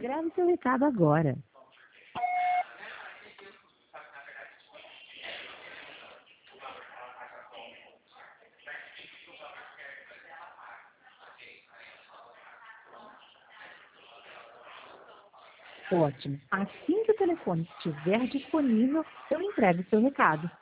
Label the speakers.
Speaker 1: Grave seu recado agora. Ótimo. Assim que o telefone estiver disponível, eu entrego o seu recado.